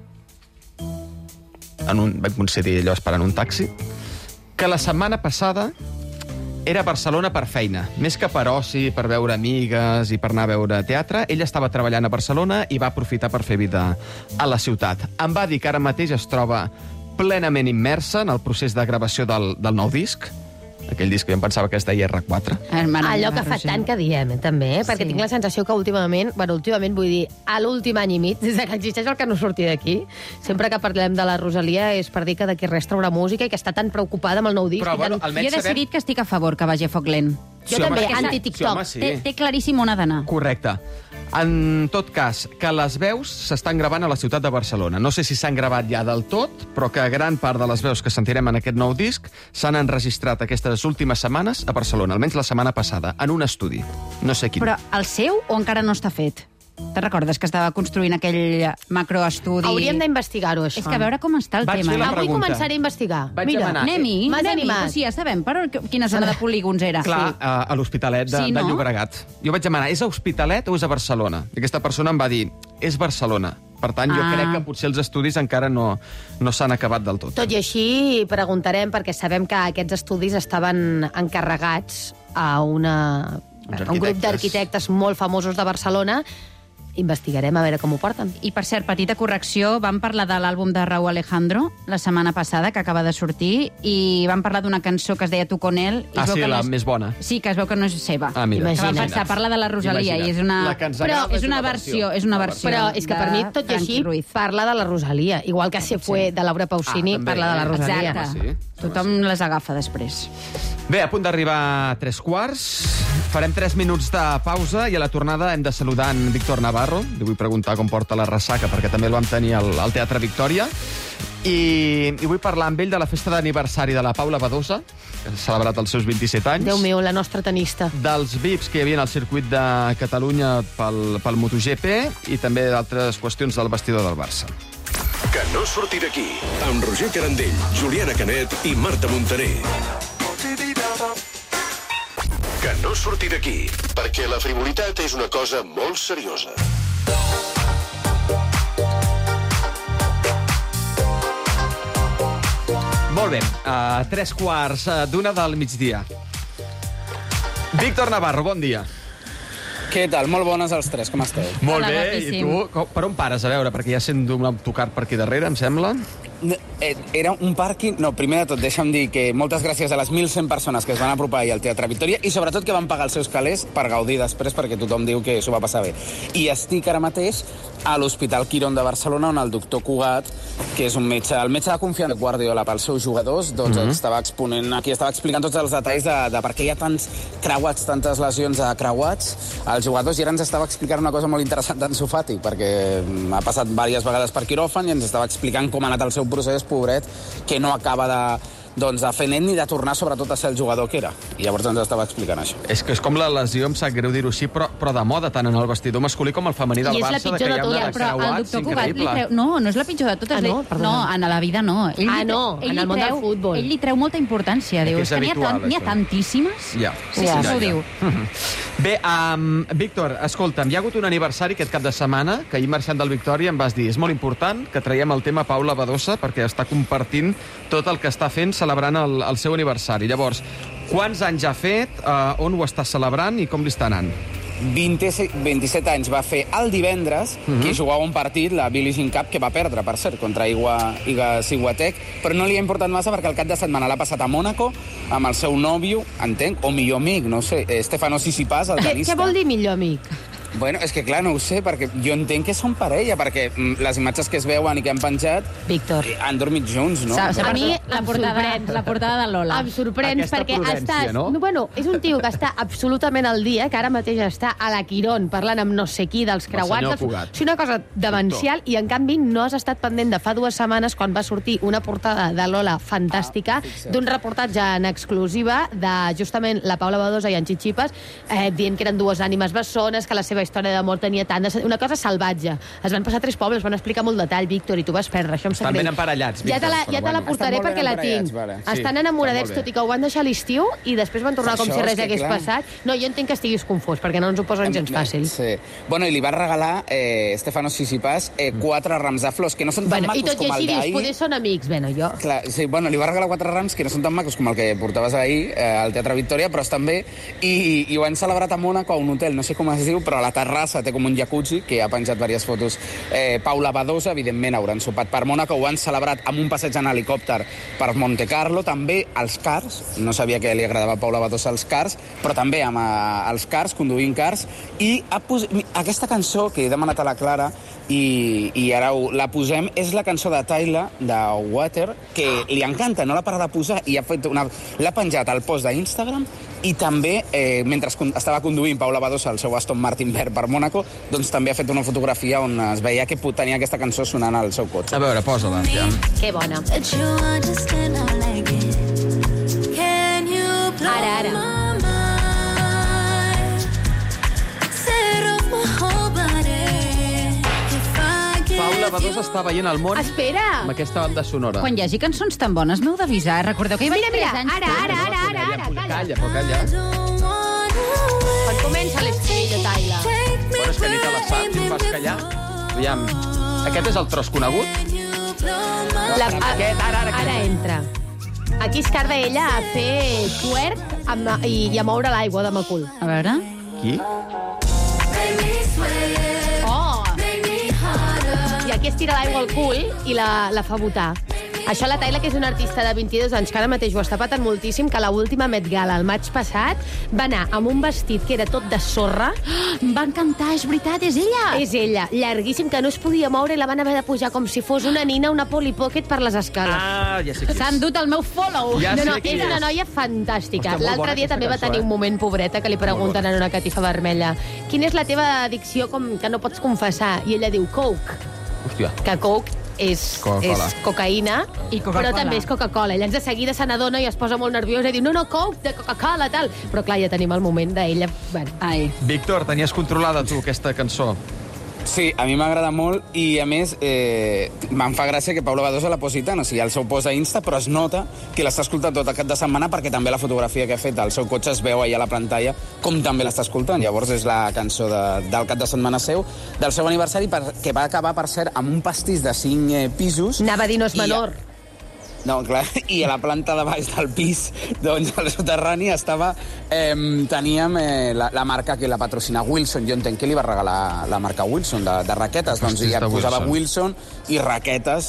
vam coincidir allò esperant un taxi, que la setmana passada era a Barcelona per feina. Més que per oci, per veure amigues i per anar a veure teatre, ella estava treballant a Barcelona i va aprofitar per fer vida a la ciutat. Em va dir que ara mateix es troba plenament immersa en el procés de gravació del nou disc, aquell disc que jo em pensava que es deia R4. Allò que fa tant que diem, també, perquè tinc la sensació que últimament vull dir, a l'últim any i mig, des que existeix el que no surti d'aquí, sempre que parlem de la Rosalia és per dir que d'aquí res traurà música i que està tan preocupada amb el nou disc. Però, bueno, jo he decidit que estic a favor que vagi a foc lent. Jo també, anti-TikTok. Té claríssim on ha d'anar. Correcte. En tot cas, que les veus s'estan gravant a la ciutat de Barcelona. No sé si s'han gravat ja del tot, però que gran part de les veus que sentirem en aquest nou disc s'han enregistrat aquestes últimes setmanes a Barcelona, almenys la setmana passada, en un estudi. No sé quin. Però el seu o encara no està fet? Te recordes que estava construint aquell macroestudi? Hauríem d'investigar-ho, això. És que a veure com està el tema. Avui començaré a investigar. Mira, anem-hi. M'has animat. Sí, ja sabem quina zona de polígons era. Clar, a l'Hospitalet de Llobregat. Jo vaig demanar, és a Hospitalet o és a Barcelona? I aquesta persona em va dir, és Barcelona. Per tant, jo crec que potser els estudis encara no s'han acabat del tot. Tot i així, preguntarem, perquè sabem que aquests estudis estaven encarregats a un grup d'arquitectes molt famosos de Barcelona. Investigarem a veure com ho porten. I, per cert, petita correcció, vam parlar de l'àlbum de Raúl Alejandro la setmana passada, que acaba de sortir, i vam parlar d'una cançó que es deia Tu con él. La més bona. Sí, que es veu que no és seva. Mira. Que vam pensar, parla de la Rosalia, i és una... Però és una versió. Però és que per mi, tot i així, parla de la Rosalia. Igual que Se fue, de Laura Pausini, parla de la Rosalia. Exacte. Tothom les agafa després. Bé, a punt d'arribar a 3:15. Farem 3 minuts de pausa i a la tornada hem de saludar en Víctor Navarro. Li vull preguntar com porta la ressaca, perquè també el vam tenir al Teatre Victòria. I vull parlar amb ell de la festa d'aniversari de la Paula Badosa, que ha celebrat els seus 27 anys. Déu meu, la nostra tenista. Dels VIPs que hi havia al circuit de Catalunya pel MotoGP i també d'altres qüestions del vestidor del Barça. Que no surti d'aquí, amb Roger Carandell, Juliana Canet i Marta Montaner. Que no surti d'aquí, perquè la frivolitat és una cosa molt seriosa. Molt bé, a 3:15 del migdia. Víctor Navarro, bon dia. Què tal? Molt bones els tres, com esteu? Molt bé, i tu? Per on pares? A veure, perquè ja sent un autocar per aquí darrere, em sembla. Era un pàrquing... No, primer de tot, deixa'm dir que moltes gràcies a les 1.100 persones que es van apropar ahir al Teatre Victòria i sobretot que van pagar els seus calés per gaudir després, perquè tothom diu que s'ho va passar bé. I estic ara mateix a l'Hospital Quirón de Barcelona, on el doctor Cugat, que és un metge, el metge de confiança de Guardiola pels seus jugadors, doncs estava exponent, aquí estava explicant tots els detalls de per què hi ha tants creuats, tantes lesions a creuats als jugadors, i ara ens estava explicant una cosa molt interessant d'Ansu Fati, perquè ha passat diverses vegades per quiròfan i ens estava explicant com ha anat el seu procés, pobret, que no acaba de fer net ni de tornar, sobretot, a ser el jugador que era. I llavors ens estava explicant això. És que és com la lesió, em sap greu dir-ho així, però de moda, tant en el vestidor masculí com el femení del Barça, que hi ha una de creuats increïble. No és la pitjor de totes. No, en la vida no. En el món del futbol. Ell li treu molta importància. Diu, és que n'hi ha tantíssimes. Sí, ho diu. Bé, Víctor, escolta'm, hi ha hagut un aniversari aquest cap de setmana, que ahir marxant del Victòria em vas dir, és molt important que traiem el tema Paula Badosa, perquè està compartint tot el que està fent celebrant el seu aniversari. Llavors, quants anys ha fet, on ho està celebrant i com li està anant? 27 anys va fer el divendres, que jugava un partit, la Billie Jean Cup, que va perdre, per cert, contra Iga Swiatek, però no li ha importat massa perquè el cap de setmana l'ha passat a Mònaco amb el seu nòvio, entenc, o millor amic, no sé, Stefano Tsitsipas, el tenista. Què vol dir millor amic? Bueno, és que clar, no ho sé, perquè jo entenc que són parella, perquè les imatges que es veuen i que han penjat han dormit junts, no? A mi la portada de Lola. Em sorprèn perquè estàs... Bueno, és un tio que està absolutament al dia, que ara mateix està a la Quirón parlant amb no sé qui dels creuats. És una cosa demencial i, en canvi, no has estat pendent de fa 2 setmanes quan va sortir una portada de Lola fantàstica d'un reportatge en exclusiva de justament la Paula Badosa i en Tsitsipas dient que eren 2 ànimes bessones, que la seva història d'amor tenia tant... Una cosa salvatge. Es van passar 3 pobles, van explicar molt detall, Víctor, i tu vas perdre. Això em sap greu. Estan ben emparellats, Víctor. Ja te la portaré perquè la tinc. Estan enamoradets, tot i que ho van deixar a l'estiu i després van tornar com si res hagués passat. No, jo entenc que estiguis confós, perquè no ens ho posen gens fàcil. Sí. Bueno, i li va regalar Stefano Tsitsipas 4 rams de flors, que no són tan macos com el d'ahir. I tot i així dius, poder són amics, jo. Clar, sí, bueno, li va regalar 4 rams que no són tan macos com el que portaves ahir al Teatre Victòria, però estan bé, i ho han celebrat a Mònaco, a un hotel, no sé com es diu, però a la terrassa té com un jacuzzi, que ha penjat diverses fotos. Paula Badosa, evidentment, hauran sopat per Mònaco, ho han celebrat amb un passeig en helicòpter per Monte Carlo, també als cars, no sabia que li agradava a Paula Badosa els cars, però també amb els cars, conduint cars, i aquesta cançó que he demanat a la Clara, i ara la posem, és la cançó de Tyler, de Water, que li encanta, no la para de posar, i l'ha penjat al post d'Instagram, i també, mentre estava conduint Paula Badosa el seu Aston Martin verd per Mònaco, doncs també ha fet una fotografia on es veia que tenia aquesta cançó sonant al seu cotxe. A veure, posa-la. Ja. Que bona. Ara. Paula Badosa està veient el món amb aquesta banda sonora. Quan hi hagi cançons tan bones, m'heu d'avisar. Recordeu que hi vaig 3 anys... Ara. Calla. Quan comença l'estrella, Tyler? Bueno, és que ni te la saps, em fas callar. Aviam, aquest és el tros conegut? Ara entra. Aquí es carda ella a fer twerk i a moure l'aigua de macul. A veure... Qui? I aquí es tira l'aigua al cul i la fa botar. Això la Tyler, que és una artista de 22 anys, que ara mateix ho està patant moltíssim, que a l'última Met Gala, el maig passat, va anar amb un vestit que era tot de sorra. Em va encantar, és veritat, és ella. És ella, llarguíssim, que no es podia moure i la van haver de pujar com si fos una nina, una Polly Pocket per les escales. Ja sé qui és. S'han dut el meu follow. És una noia fantàstica. L'altre dia també va tenir un moment, pobreta, que li pregunten en una catifa vermella: quina és la teva addicció que no pots confessar? I ella diu Coke. Hòstia. Que Coke és cocaïna, però també és Coca-Cola. Ella de seguida se n'adona i es posa molt nerviosa i diu, no, Coke, de Coca-Cola, tal. Però clar, ja tenim el moment d'ella. Víctor, tenies controlada tu aquesta cançó? Sí, a mi m'agrada molt i, a més, me'n fa gràcia que Paula Badosa la posi tant, o sigui, al seu post a Insta, però es nota que l'està escoltant tot el cap de setmana perquè també la fotografia que ha fet al seu cotxe es veu allà a la pantalla com també l'està escoltant. Llavors és la cançó del cap de setmana seu, del seu aniversari, que va acabar, per cert, amb un pastís de 5 pisos. Anava a dir, no és menor. No, clar, i a la planta de baix del pis, doncs, al soterrani, teníem la marca que la patrocina Wilson. Jo entenc que li va regalar la marca Wilson de raquetes, doncs ja posava Wilson i raquetes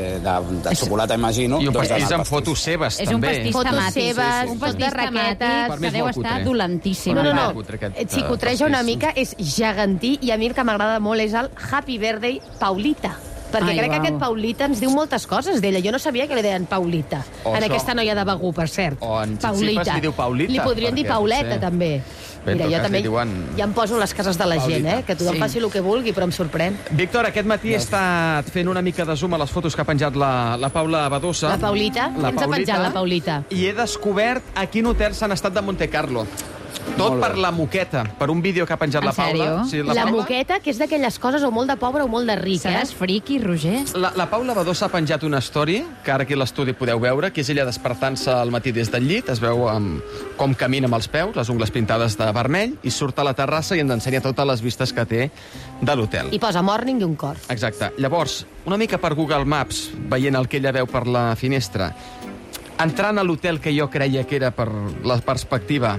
de xocolata, imagino. I un pastís amb fotos seves, també. És un pastís temàtic. Un pastís de raquetes, que deu estar dolentíssim. No. Xicotreja una mica, és gegantí, i a mi el que m'agrada molt és el Happy Birthday Paulita. Perquè crec que aquest Paulita ens diu moltes coses d'ella. Jo no sabia que li deien Paulita. En aquesta noia de Begú, per cert. O en Xixipas li diu Paulita. Li podrien dir Pauleta, també. Mira, jo també ja em poso les cases de la gent, que tothom faci el que vulgui, però em sorprèn. Víctor, aquest matí he estat fent una mica de zoom a les fotos que ha penjat la Paula Badosa. La Paulita? Què ens ha penjat la Paulita? I he descobert a quin hotel s'han estat de Monte Carlo. Tot per la moqueta, per un vídeo que ha penjat la Paula. Sí, la moqueta, que és d'aquelles coses o molt de pobre o molt de ric, Seràs friqui, Roger? La Paula Badosa ha penjat una story, que ara aquí a l'estudi podeu veure, que és ella despertant-se al matí des del llit, es veu com camina amb els peus, les ungles pintades de vermell, i surt a la terrassa i ens ensenya totes les vistes que té de l'hotel. I posa morning i un cor. Exacte. Llavors, una mica per Google Maps, veient el que ella veu per la finestra, entrant a l'hotel que jo creia que era per la perspectiva,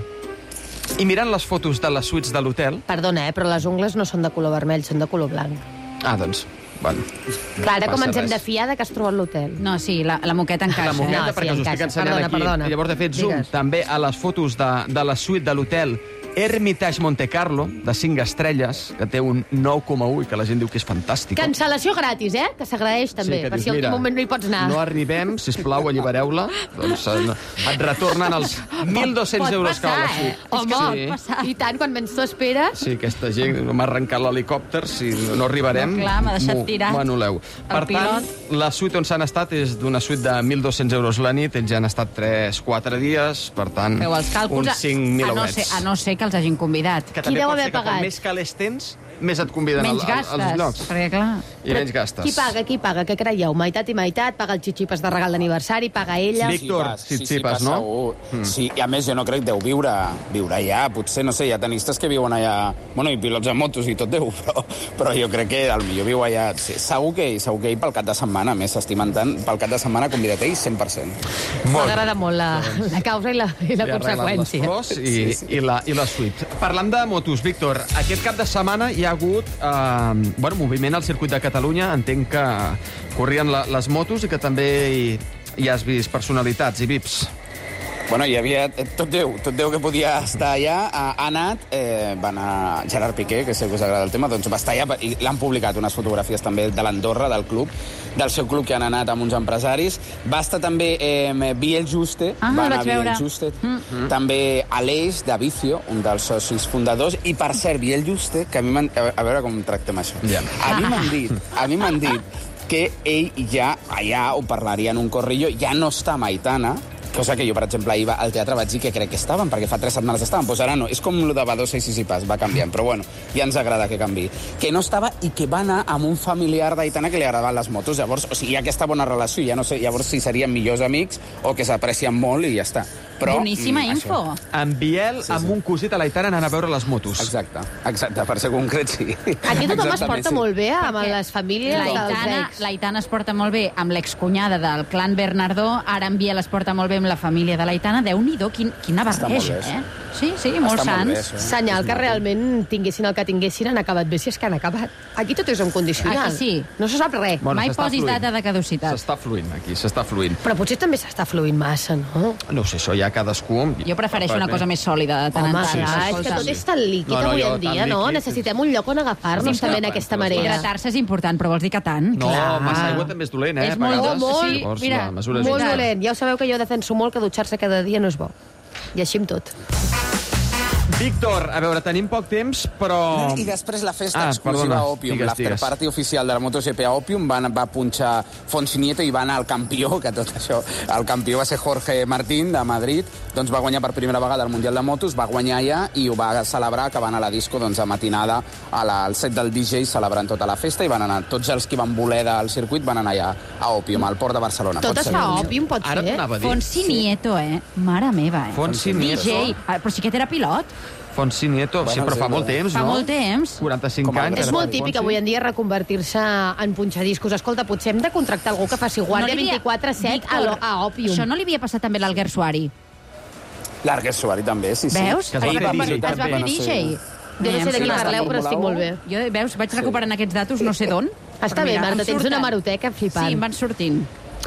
i mirant les fotos de les suites de l'hotel... Perdona, però les ungles no són de color vermell, són de color blanc. Doncs, bueno... Clar, ara com ens hem de fiar de que has trobat l'hotel? No, sí, la moqueta encaixa. La moqueta, perquè us estic ensenyant aquí. I llavors he fet zoom també a les fotos de la suite de l'hotel Hermitage Monte Carlo, de 5 estrelles, que té un 9,1 i que la gent diu que és fantàstic. Cancel·lació gratis, que s'agraeix també, per si al últim moment no hi pots anar. No arribem, sisplau, allibereu-la. Doncs et retornen els 1.200 euros que val la suite. Home, i tant, quan menys t'ho esperes. Sí, aquesta gent m'ha arrencat l'helicòpter, si no arribarem... No, clar, m'ha deixat tirat. M'anul·leu. Per tant, la suite on s'han estat és d'una suite de 1.200 euros la nit, ells ja han estat 3-4 dies, per tant, uns 5.000 eurets. A no ser que els hagin convidat. Qui deu haver pagat? Més calés tens, més et conviden als llocs. Perquè, clar... I menys gastes. Qui paga? Què creieu? Meitat i meitat? Paga el Xixipas de regal d'aniversari? Paga ella? Víctor, Xixipas, no? Sí, i a més jo no crec que deu viure allà. Potser, no sé, hi ha tenistes que viuen allà... Bueno, i pilots de motos i tot deu, però jo crec que potser viu allà... Segur que ell pel cap de setmana, més s'estimen tant, pel cap de setmana convidat ell 100%. M'agrada molt la causa i la conseqüència. Les flors i la suite. Parlant de motos, Víctor, aquest cap de setmana hi ha hagut moviment al circuit de Catalunya. Entenc que corrien les motos i que també hi has vist personalitats i VIPs. Bueno, hi havia tot Déu que podia estar allà. Ha anat, va anar Gerard Piqué, que sé que us agrada el tema, doncs va estar allà i l'han publicat unes fotografies també de l'Andorra, del club, del seu club, que han anat amb uns empresaris. Va estar també Biel Juste, va anar Biel Juste, també Aleix de Vicio, un dels socis fundadors, i per cert, Biel Juste, que a mi m'han... A veure com tractem això. A mi m'han dit que ell ja, allà, ho parlaria en un corrillo, ja no està a Aitana, cosa que jo, per exemple, ahir al teatre vaig dir que crec que estaven, perquè fa 3 setmanes estaven. Doncs ara no, és com el de Badosa i Xixipas, va canviant, però bueno, ja ens agrada que canvi. Que no estava i que va anar amb un familiar d'Aitana que li agradaven les motos. Llavors, o sigui, hi ha aquesta bona relació, ja no sé, llavors si serien millors amics o que s'aprecien molt i ja està. Però, boníssima info. En Biel, amb un cosit a l'Aitana, anant a veure les motos. Exacte, per ser concret, sí. Aquí tothom es porta molt bé amb les famílies dels ex. L'Aitana es porta molt bé amb l'excunyada del clan Bernardó, ara en Biel es porta molt bé amb la família de l'Aitana. Déu-n'hi-do, quina barreja, Sí, molt sants. Senyal que realment tinguessin el que tinguessin, han acabat bé si és que han acabat. Aquí tot és un condicional. Aquí sí. No se sap res. Mai posis data de caducitat. S'està fluint, aquí, s'està fluint. Però potser també s'està fluint massa, no? No sé, això ja cadascú... Jo prefereixo una cosa més sòlida de tant en tant. Home, és que tot és tan líquid avui en dia, no? Necessitem un lloc on agafar-nos també en aquesta marea. Hidratar-se és important, però vols dir que tant? No, massa aigua també és dolent, És molt, mira, molt dolent. Ja ho sabeu que jo defenso molt que dutxar-se cada dia no és bo. I així amb tot. Víctor, a veure, tenim poc temps, però... I després la festa exclusiva a Òpium, l'afterparty oficial de la MotoGP a Òpium, va punxar Fonsi Nieto i va anar al campió, que tot això... El campió va ser Jorge Martín, de Madrid, doncs va guanyar per primera vegada el Mundial de Motos, va guanyar allà i ho va celebrar, que van a la disco doncs, a matinada, al set del DJ, celebrant tota la festa, i van anar, tots els que van voler del circuit van anar allà a Òpium, al port de Barcelona. Tot es fa a Òpium, pot ser? Fonsi Nieto, Mare meva, Fonsi Nieto. DJ, però sí que era pilot. Fonsi Nieto, sí, però fa molt temps, no? Fa molt temps. 45 anys. És molt típic avui en dia reconvertir-se en punxadiscos. Escolta, potser hem de contractar algú que faci guàrdia 24/7 a Òpium. Això no li havia passat també a l'Alguer Suari? L'Alguer Suari també, sí. Veus? Que es va fer DJ, Es va fer DJ. Jo no sé de qui parleu, però estic molt bé. Jo, veus, vaig recuperant aquests datos no sé d'on. Està bé, Marta, tens una hemeroteca flipant. Sí, em van sortint.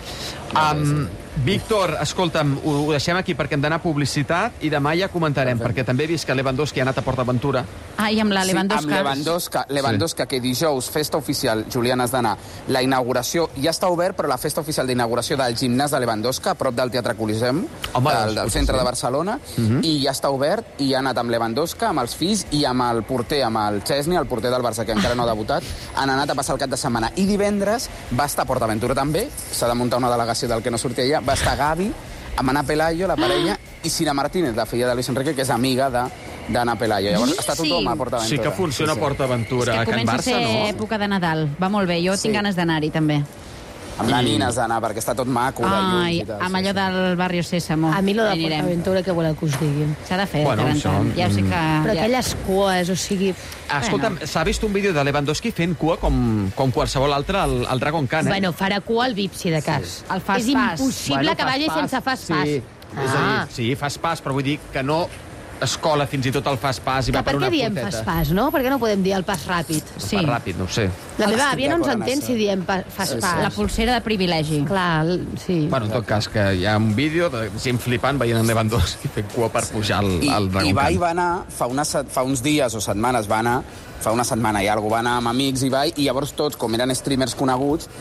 Víctor, escolta'm, ho deixem aquí perquè hem d'anar a publicitat i demà ja comentarem, perquè també he vist que Lewandowski ha anat a PortAventura. Ah, i amb la Lewandowska. Sí, amb Lewandowska, que dijous, festa oficial, Julián, has d'anar. La inauguració ja està obert, però la festa oficial d'inauguració del gimnàs de Lewandowska, a prop del Teatre Coliseum, del centre de Barcelona, i ja està obert, i ha anat amb Lewandowska, amb els fills, i amb el porter, amb el Chesney, el porter del Barça, que encara no ha debutat, han anat a passar el cap de setmana. I divendres va estar a PortAventura també, s'ha de muntar una delegació del que no sortia allà, va estar Gavi, amb Ana Pelayo, la parella, i Sira Martínez, la filla de Luis Enrique, que és amiga d'Ana Pelayo. Llavors està tothom a PortAventura. Sí que funciona PortAventura a Can Barça, no? Comença a ser època de Nadal. Va molt bé, jo tinc ganes d'anar-hi, també. Amb la Nina has d'anar, perquè està tot maco, de llums i tal. Amb allò del barri Sésamo. A mi lo de PortAventura, què voleu que us digui? S'ha de fer, ja sé que... Però aquelles cues, o sigui... Escolta'm, s'ha vist un vídeo de Lewandowski fent cua com qualsevol altre al Dragon Khan, eh? Bueno, farà cua al VIP, si de cas. El fast És pass. impossible que vagi sense fast pass. Sí, és a dir, sí, fast pass, però vull dir que no escola fins i tot el fast pass i va per una punteta. Per què diem fast pass, no? Per què no podem dir el pas ràpid? Sí. Pas ràpid, no ho sé. La meva àvia no ens entén si diem fast pass. La pulsera de privilegi. Clar, sí. Bueno, en tot cas, que hi ha un vídeo de gent flipant veient en Lewandowski fent cua per pujar al Dragon Khan. Ibai va anar, fa uns dies o setmanes va anar, fa una setmana i alguna va anar amb amics Ibai, i llavors tots, com eren streamers coneguts,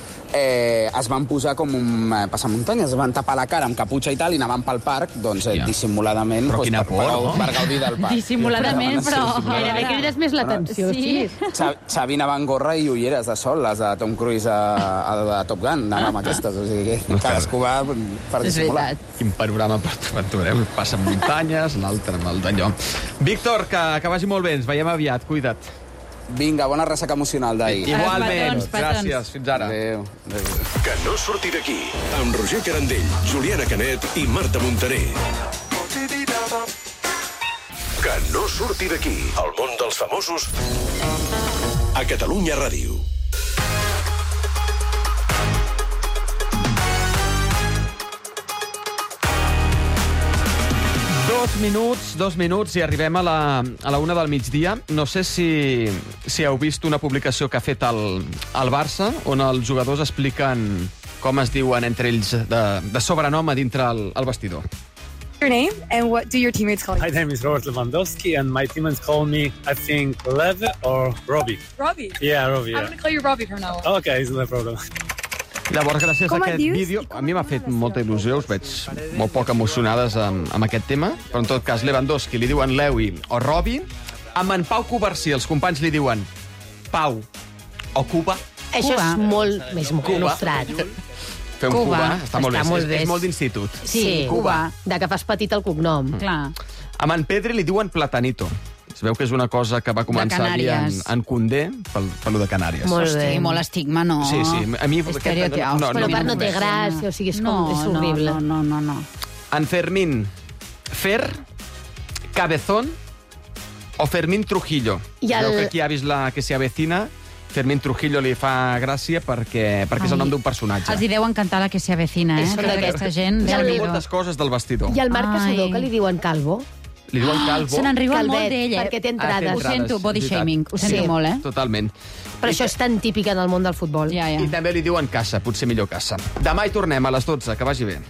es van posar com un passamuntanyes, es van tapar la cara amb caputxa i tal, i anaven pel parc, doncs, dissimuladament, per gaudir del parc. Dissimuladament, però... Gairebé crides més l'atenció, sí. Xavi anava amb gorra i ulleres de sol, les de Tom Cruise a Top Gun, anava amb aquestes, o sigui que cadascú va per dissimular. Quin panorama PortAventura, passen muntanyes, l'altre amb el d'allò. Víctor, que vagi molt bé, ens veiem aviat, cuida't. Vinga, bona ressaca emocional d'ahir. Igualment, gràcies, fins ara. Adéu. Que no surti d'aquí, amb Roger Carandell, Juliana Canet i Marta Montaner. Que no surti d'aquí, el món dels famosos a Catalunya Ràdio. Dos minuts i arribem a la 1 del migdia. No sé si heu vist una publicació que ha fet el Barça, on els jugadors expliquen com es diuen entre ells de sobrenom a dintre el vestidor. Your name and what do your teammates call you? My name is Robert Lewandowski and my teammates call me, I think, Lev or Robbie. Robbie? Yeah, Robbie. I'm going to call you Robbie from now on. Okay, no problem. Llavors, gràcies a aquest vídeo, a mi m'ha fet molta il·lusió, us veig molt poc emocionades amb aquest tema, però en tot cas, Lewandowski li diuen Lewi o Robbie, amb en Pau Covarsí els companys li diuen Pau o Cuba. Això és molt més nostrat. Fer un Cuba, està molt bé, és molt d'institut. Sí, Cuba. De que fas petit el cognom. Clar. Amb en Pedri li diuen Platanito. Es veu que és una cosa que va començar a dir en Condé, pel de Canàries. Molt bé. Hosti, molt estigma, no? Sí. A mi... Però per no té gràcia, o sigui, és horrible. No. En Fermín, Fer, Cabezón o Fermín Trujillo. Veu que aquí ha vist la que se avecina. Fermín Trujillo li fa gràcia perquè és el nom d'un personatge. Els hi deu encantar la que se avecina, eh? Tota aquesta gent. Hi ha moltes coses del vestidor. I el Marc Caçador, que li diuen Calvo. Li diuen Calvo. Se n'enriuen molt d'ell, perquè té entrades. Ho sento, body shaming. Ho sento molt, eh? Totalment. Però això és tan típic en el món del futbol. I també li diuen Cassa, potser millor Cassa. Demà hi tornem a les 12, que vagi bé.